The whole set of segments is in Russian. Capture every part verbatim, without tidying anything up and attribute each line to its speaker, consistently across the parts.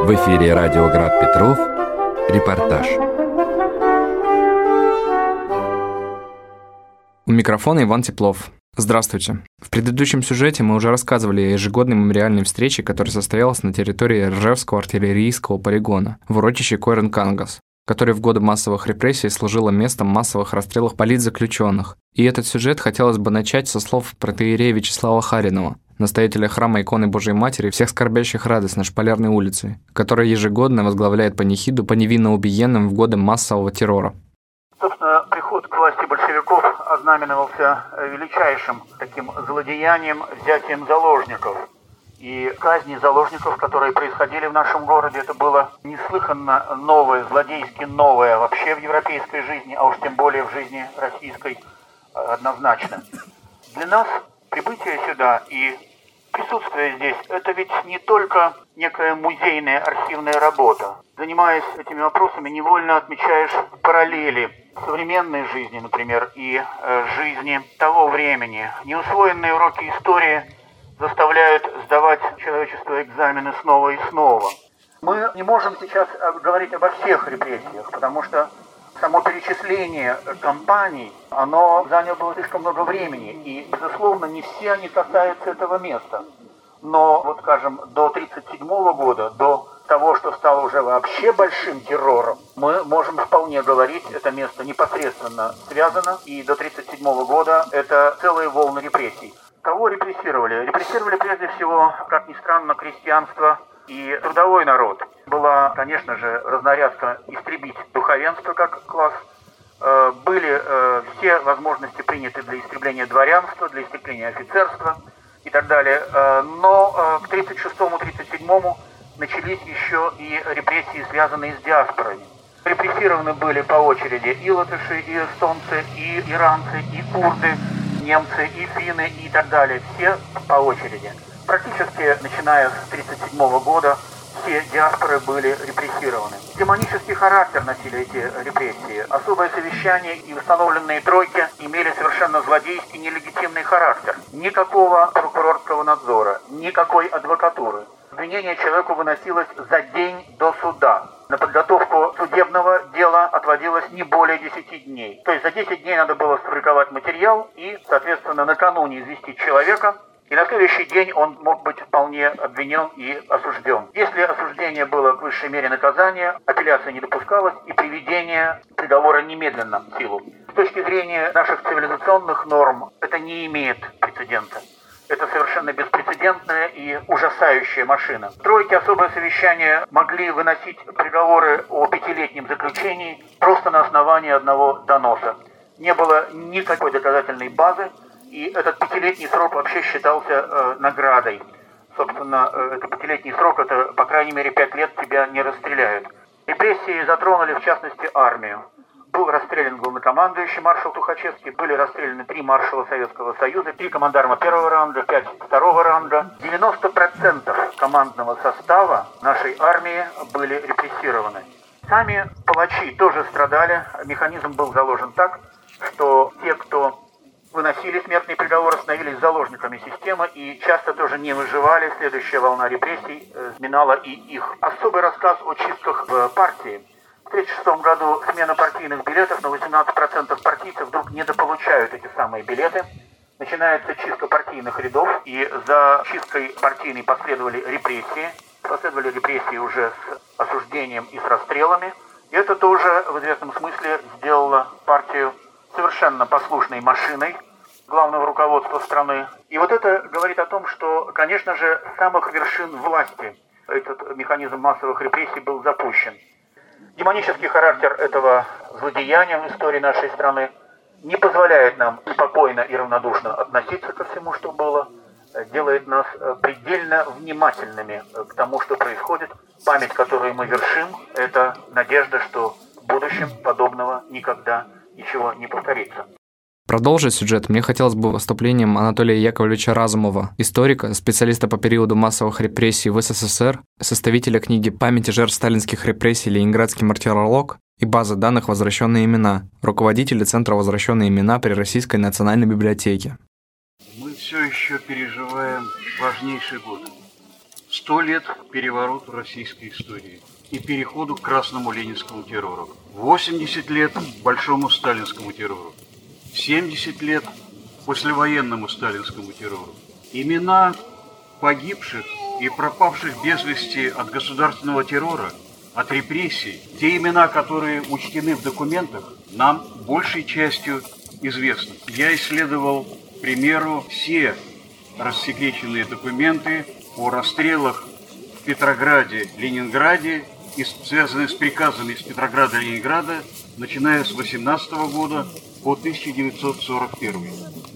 Speaker 1: В эфире радио Град Петров. Репортаж.
Speaker 2: У микрофона Иван Теплов. Здравствуйте. В предыдущем сюжете мы уже рассказывали о ежегодной мемориальной встрече, которая состоялась на территории Ржевского артиллерийского полигона в урочище Койран-Кангас, который в годы массовых репрессий служило местом массовых расстрелов политзаключенных. И этот сюжет хотелось бы начать со слов протоиерея Вячеслава Харинова, настоятеля храма иконы Божией Матери всех скорбящих радость на Шпалерной улице, который ежегодно возглавляет панихиду по невинно убиенным в годы массового террора.
Speaker 3: Собственно, приход к власти большевиков ознаменовался величайшим таким злодеянием, взятием заложников. И казни заложников, которые происходили в нашем городе, это было неслыханно новое, злодейски новое вообще в европейской жизни, а уж тем более в жизни российской однозначно. Для нас прибытие сюда и присутствие здесь – это ведь не только некая музейная архивная работа. Занимаясь этими вопросами, невольно отмечаешь параллели современной жизни, например, и э, жизни того времени. Неусвоенные уроки истории заставляют сдавать человечество экзамены снова и снова. Мы не можем сейчас говорить обо всех репрессиях, потому что само перечисление кампаний, оно заняло слишком много времени, и, безусловно, не все они касаются этого места. Но, вот скажем, до тридцать седьмого года, до того, что стало уже вообще большим террором, мы можем вполне говорить, это место непосредственно связано, и до тридцать седьмого года это целые волны репрессий. Кого репрессировали? Репрессировали прежде всего, как ни странно, крестьянство и трудовой народ. Была, конечно же, разнарядка истребить духовенство как класс. Были все возможности приняты для истребления дворянства, для истребления офицерства и так далее. Но к тридцать шестому — тридцать седьмому начались еще и репрессии, связанные с диаспорой. Репрессированы были по очереди и латыши, и эстонцы, и иранцы, и курды, немцы, и финны, и так далее. Все по очереди. Практически, начиная с тридцать седьмого года, все диаспоры были репрессированы. Демонический характер носили эти репрессии. Особое совещание и установленные тройки имели совершенно злодейский, нелегитимный характер. Никакого прокурорского надзора, никакой адвокатуры. Обвинение человеку выносилось за день до суда. На подготовку судебного дела отводилось не более десяти дней. То есть за десять дней надо было сфабриковать материал и, соответственно, накануне известить человека. И на следующий день он мог быть вполне обвинен и осужден. Если осуждение было к высшей мере наказания, апелляция не допускалась и приведение приговора немедленно в силу. С точки зрения наших цивилизационных норм это не имеет прецедента. Это совершенно беспрецедентная и ужасающая машина. Тройки особое совещание могли выносить приговоры о пятилетнем заключении просто на основании одного доноса. Не было никакой доказательной базы. И этот пятилетний срок вообще считался э, наградой. Собственно, э, этот пятилетний срок, это, по крайней мере, пять лет тебя не расстреляют. Репрессии затронули, в частности, армию. Был расстрелян главнокомандующий маршал Тухачевский, были расстреляны три маршала Советского Союза, три командарма первого ранга, пять второго ранга. девяносто процентов командного состава нашей армии были репрессированы. Сами палачи тоже страдали. Механизм был заложен так, что те, кто выносили смертные приговоры, становились заложниками системы и часто тоже не выживали. Следующая волна репрессий сминала и их. Особый рассказ о чистках в партии. В тысяча девятьсот тридцать шестом году смена партийных билетов, на восемнадцать процентов партийцев вдруг недополучают эти самые билеты. Начинается чистка партийных рядов, и за чисткой партийной последовали репрессии. Последовали репрессии уже с осуждением и с расстрелами. И это тоже в известном смысле сделало партию совершенно послушной машиной главного руководства страны. И вот это говорит о том, что, конечно же, с самых вершин власти этот механизм массовых репрессий был запущен. Демонический характер этого злодеяния в истории нашей страны не позволяет нам спокойно и равнодушно относиться ко всему, что было, делает нас предельно внимательными к тому, что происходит. Память, которую мы вершим, это надежда, что в будущем подобного никогда ничего не повторится.
Speaker 2: Продолжить сюжет мне хотелось бы выступлением Анатолия Яковлевича Разумова, историка, специалиста по периоду массовых репрессий в СССР, составителя книги «Памяти жертв сталинских репрессий. Ленинградский мартиролог» и базы данных «Возвращенные имена», руководителя Центра «Возвращенные имена» при Российской национальной библиотеке.
Speaker 3: Мы все еще переживаем важнейший год.
Speaker 4: Сто лет перевороту российской истории и переходу к красному ленинскому террору. восемьдесят лет большому сталинскому террору. семьдесят лет послевоенному сталинскому террору. Имена погибших и пропавших без вести от государственного террора, от репрессий, те имена, которые учтены в документах, нам большей частью известны. Я исследовал, к примеру, все рассекреченные документы о расстрелах в Петрограде, Ленинграде, и связанные с приказами из Петрограда и Ленинграда, начиная с восемнадцатого года по тысяча девятьсот сорок первый.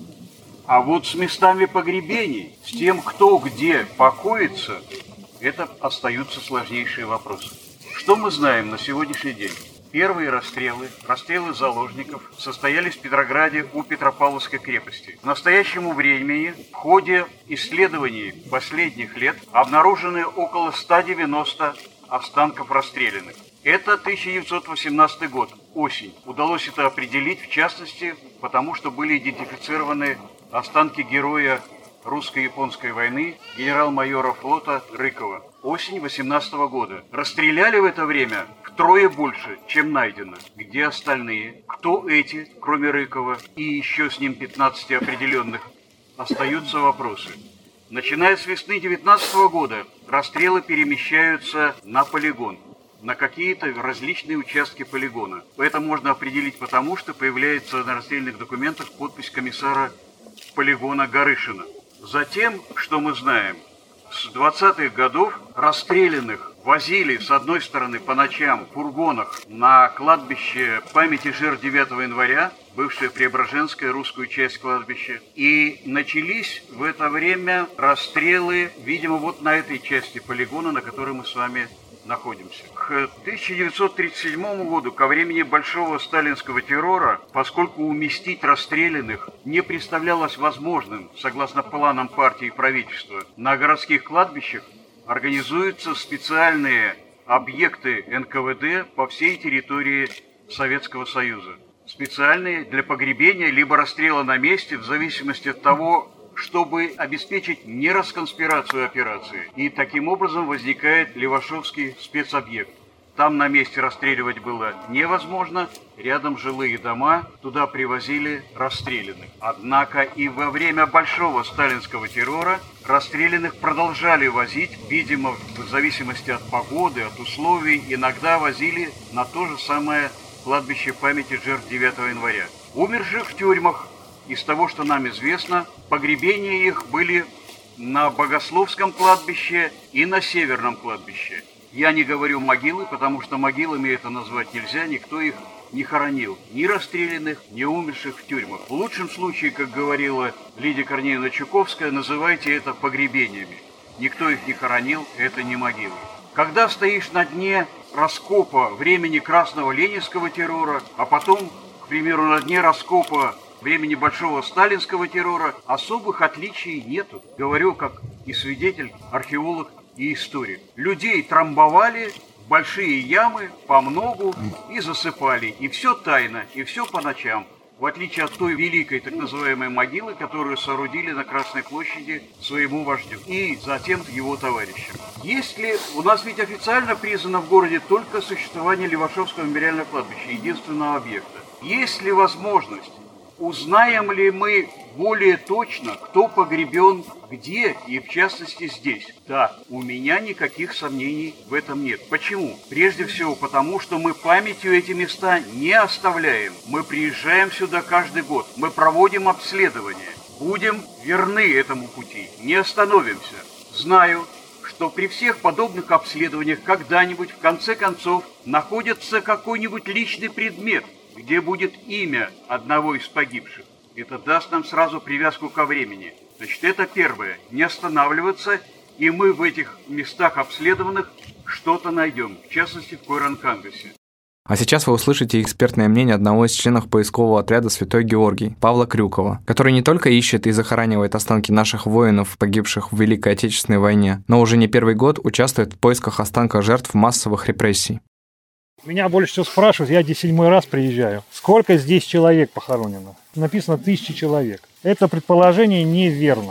Speaker 4: А вот с местами погребений, с тем, кто где покоится, это остаются сложнейшие вопросы. Что мы знаем на сегодняшний день? Первые расстрелы, расстрелы заложников состоялись в Петрограде у Петропавловской крепости. К настоящему времени в ходе исследований последних лет обнаружены около ста девяноста останков расстрелянных. Это тысяча девятьсот восемнадцатый год, осень. Удалось это определить, в частности, потому что были идентифицированы останки героя русско-японской войны, генерал-майора флота Рыкова. Осень восемнадцатого года. Расстреляли в это время втрое больше, чем найдено. Где остальные? Кто эти, кроме Рыкова, и еще с ним пятнадцати определенных? Остаются вопросы. Начиная с весны девятнадцатого года расстрелы перемещаются на полигон, на какие-то различные участки полигона. Это можно определить потому, что появляется на расстрельных документах подпись комиссара полигона Горышина. Затем, что мы знаем, с двадцатых годов расстрелянных возили, с одной стороны, по ночам в фургонах на кладбище памяти жертв девятого января, бывшее Преображенское, русскую часть кладбища. И начались в это время расстрелы, видимо, вот на этой части полигона, на которой мы с вами находимся. К тысяча девятьсот тридцать седьмому году, ко времени большого сталинского террора, поскольку уместить расстрелянных не представлялось возможным, согласно планам партии и правительства, на городских кладбищах организуются специальные объекты эн ка вэ дэ по всей территории Советского Союза. Специальные для погребения либо расстрела на месте, в зависимости от того, чтобы обеспечить нерасконспирацию операции. И таким образом возникает Левашовский спецобъект. Там на месте расстреливать было невозможно, рядом жилые дома, туда привозили расстрелянных. Однако и во время большого сталинского террора расстрелянных продолжали возить, видимо, в зависимости от погоды, от условий, иногда возили на то же самое кладбище памяти жертв девятого января. Умерших в тюрьмах, из того, что нам известно, погребения их были на Богословском кладбище и на Северном кладбище. Я не говорю могилы, потому что могилами это назвать нельзя, никто их не хоронил. Ни расстрелянных, ни умерших в тюрьмах. В лучшем случае, как говорила Лидия Корнеевна Чуковская, называйте это погребениями. Никто их не хоронил, это не могилы. Когда стоишь на дне раскопа времени красного ленинского террора, а потом, к примеру, на дне раскопа времени большого сталинского террора, особых отличий нету. Говорю как и свидетель, археолог и историк. Людей трамбовали в большие ямы по многу и засыпали. И все тайно, и все по ночам. В отличие от той великой так называемой могилы, которую соорудили на Красной площади своему вождю и затем его товарищам. Если у нас ведь официально признано в городе только существование Левашовского мемориального кладбища, единственного объекта. Есть ли возможность, узнаем ли мы более точно, кто погребен где и в частности здесь? Да, у меня никаких сомнений в этом нет. Почему? Прежде всего потому, что мы памятью эти места не оставляем. Мы приезжаем сюда каждый год, мы проводим обследования. Будем верны этому пути, не остановимся. Знаю, что при всех подобных обследованиях когда-нибудь в конце концов находится какой-нибудь личный предмет, где будет имя одного из погибших. Это даст нам сразу привязку ко времени. Значит, это первое. Не останавливаться, и мы в этих местах обследованных что-то найдем, в частности, в Койран-Кангасе.
Speaker 2: А сейчас вы услышите экспертное мнение одного из членов поискового отряда «Святой Георгий» Павла Крюкова, который не только ищет и захоранивает останки наших воинов, погибших в Великой Отечественной войне, но уже не первый год участвует в поисках останков жертв массовых репрессий.
Speaker 5: Меня больше всего спрашивают, я здесь седьмой раз приезжаю, сколько здесь человек похоронено? Написано тысячи человек. Это предположение неверно.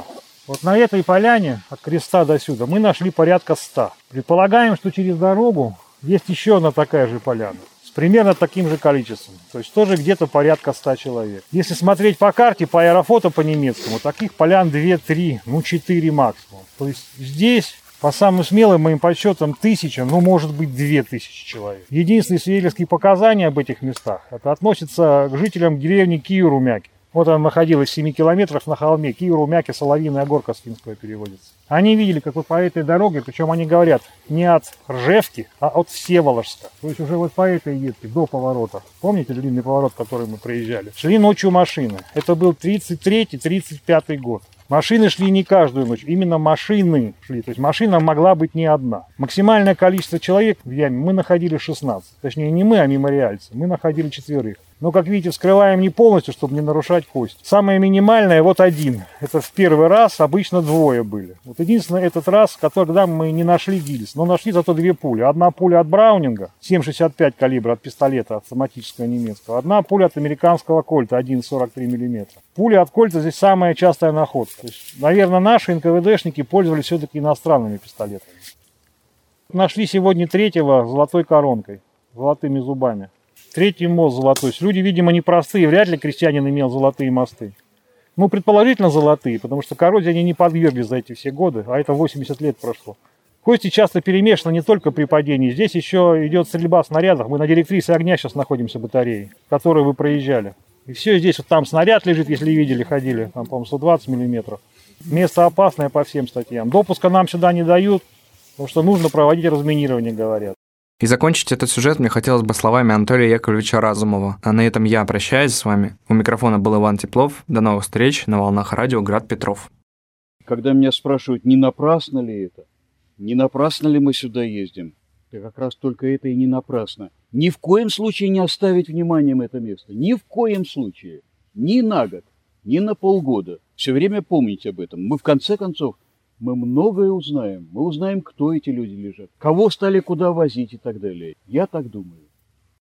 Speaker 5: Вот на этой поляне от креста до сюда мы нашли порядка ста. Предполагаем, что через дорогу есть еще одна такая же поляна с примерно таким же количеством. То есть тоже где-то порядка ста человек. Если смотреть по карте, по аэрофото по-немецкому, таких полян две-три, ну четыре максимум. То есть здесь, по самым смелым моим подсчетам, тысяча, ну может быть две тысячи человек. Единственные свидетельские показания об этих местах, это относится к жителям деревни Киеврумяки. Вот она находилась в семи километрах на холме. Киеврумяки, Соловьиная горка с финского переводится. Они видели, как вот по этой дороге, причем они говорят не от Ржевки, а от Всеволожска. То есть уже вот по этой ветке до поворота. Помните длинный поворот, который мы проезжали? Шли ночью машины. Это был тридцать третий — тридцать пятый год. Машины шли не каждую ночь, именно машины шли. То есть машина могла быть не одна. Максимальное количество человек в яме мы находили шестнадцать. Точнее, не мы, а мемориальцы. Мы находили четверых. Но, как видите, вскрываем не полностью, чтобы не нарушать кость. Самое минимальное вот один. Это в первый раз, обычно двое были. Вот единственное, этот раз, когда мы не нашли гильз, но нашли зато две пули. Одна пуля от Браунинга, семь шестьдесят пять калибра от пистолета автоматического немецкого. Одна пуля от американского Кольта, один сорок три миллиметра. Пуля от Кольта здесь самая частая находка. То есть, наверное, наши эн ка вэ дэшники пользовались все-таки иностранными пистолетами. Нашли сегодня третьего золотой коронкой, золотыми зубами. Третий мост золотой. Люди, видимо, непростые. Вряд ли крестьянин имел золотые мосты. Ну, предположительно, золотые, потому что коррозии они не подверглись за эти все годы, а это восемьдесят лет прошло. Кости часто перемешаны не только при падении. Здесь еще идет стрельба снарядов. Мы на директрисе огня сейчас находимся, батареи, которую вы проезжали. И все здесь, вот там снаряд лежит, если видели, ходили, там, по-моему, сто двадцать миллиметров. Место опасное по всем статьям. Допуска нам сюда не дают, потому что нужно проводить разминирование, говорят.
Speaker 2: И закончить этот сюжет мне хотелось бы словами Анатолия Яковлевича Разумова. А на этом я прощаюсь с вами. У микрофона был Иван Теплов. До новых встреч на волнах радио Град Петров.
Speaker 4: Когда меня спрашивают, не напрасно ли это, не напрасно ли мы сюда ездим, то как раз только это и не напрасно. Ни в коем случае не оставить вниманием это место. Ни в коем случае. Ни на год, ни на полгода. Все время помнить об этом. Мы в конце концов мы многое узнаем. Мы узнаем, кто эти люди лежат, кого стали куда возить и так далее. Я так думаю.